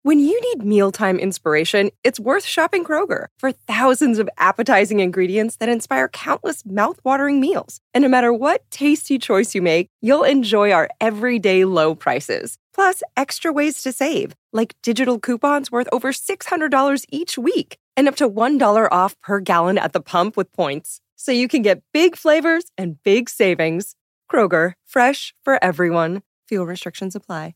When you need mealtime inspiration, it's worth shopping Kroger for thousands of appetizing ingredients that inspire countless mouth-watering meals. And no matter what tasty choice you make, you'll enjoy our everyday low prices. Plus, extra ways to save, like digital coupons worth over $600 each week and up to $1 off per gallon at the pump with points. So you can get big flavors and big savings. Kroger, fresh for everyone. Fuel restrictions apply.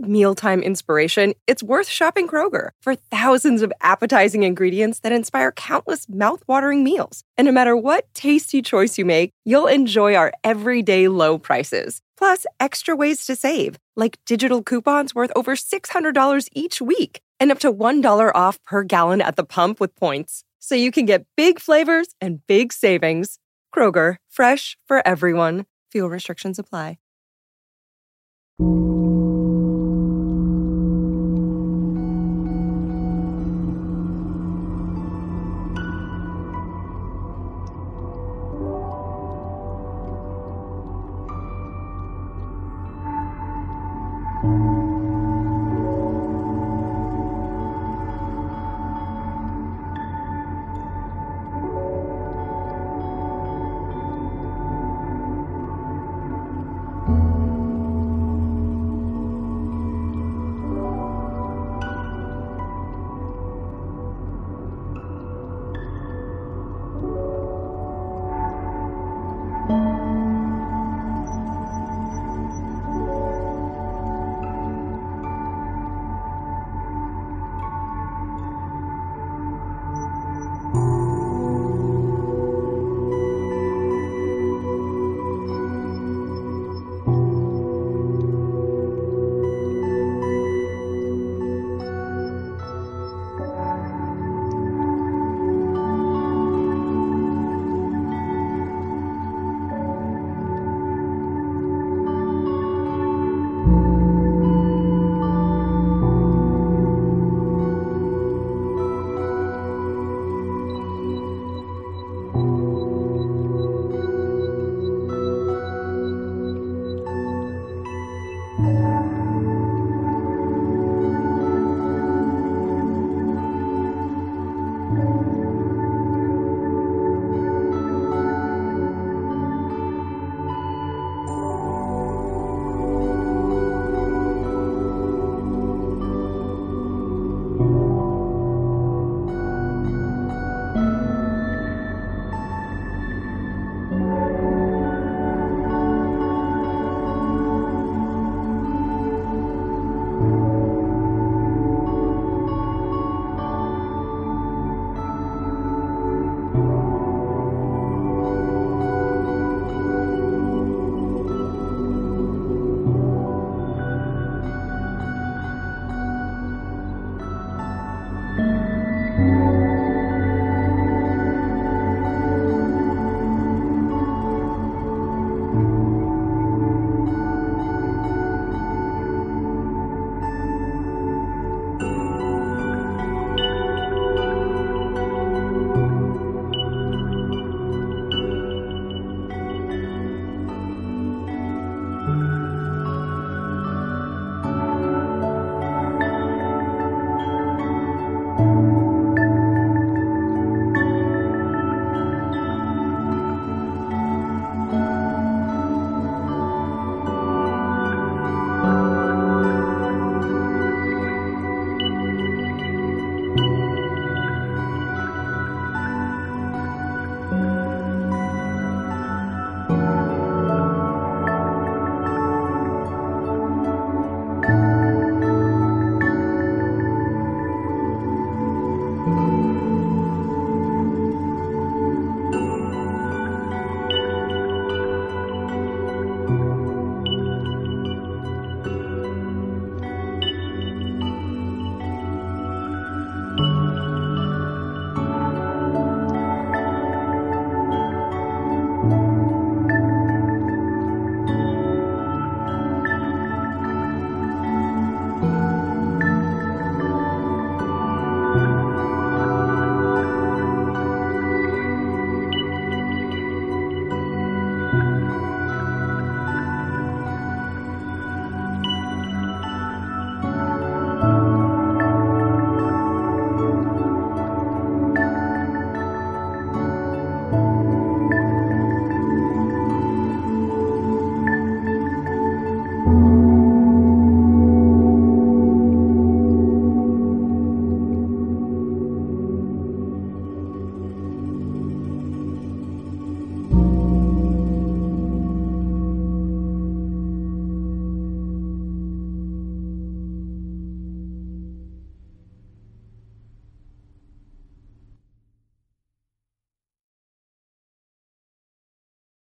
mealtime inspiration, it's worth shopping Kroger for thousands of appetizing ingredients that inspire countless mouth-watering meals. And no matter what tasty choice you make, you'll enjoy our everyday low prices. Plus, extra ways to save, like digital coupons worth over $600 each week and up to $1 off per gallon at the pump with points. So you can get big flavors and big savings. Kroger, fresh for everyone. Fuel restrictions apply.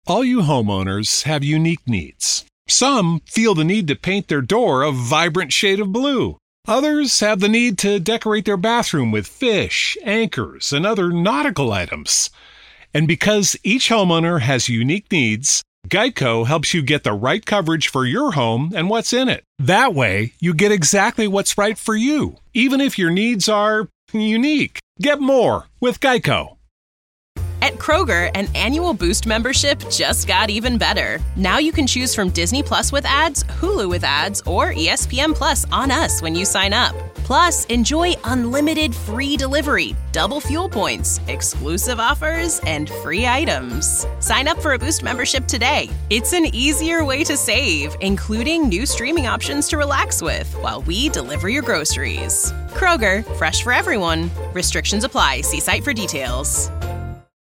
All you homeowners have unique needs. Some feel the need to paint their door a vibrant shade of blue. Others have the need to decorate their bathroom with fish, anchors, and other nautical items. And because each homeowner has unique needs, Geico helps you get the right coverage for your home and what's in it. That way, you get exactly what's right for you, even if your needs are unique. Get more with Geico. At Kroger, an annual Boost membership just got even better. Now you can choose from Disney Plus with ads, Hulu with ads, or ESPN Plus on us when you sign up. Plus, enjoy unlimited free delivery, double fuel points, exclusive offers, and free items. Sign up for a Boost membership today. It's an easier way to save, including new streaming options to relax with while we deliver your groceries. Kroger, fresh for everyone. Restrictions apply. See site for details.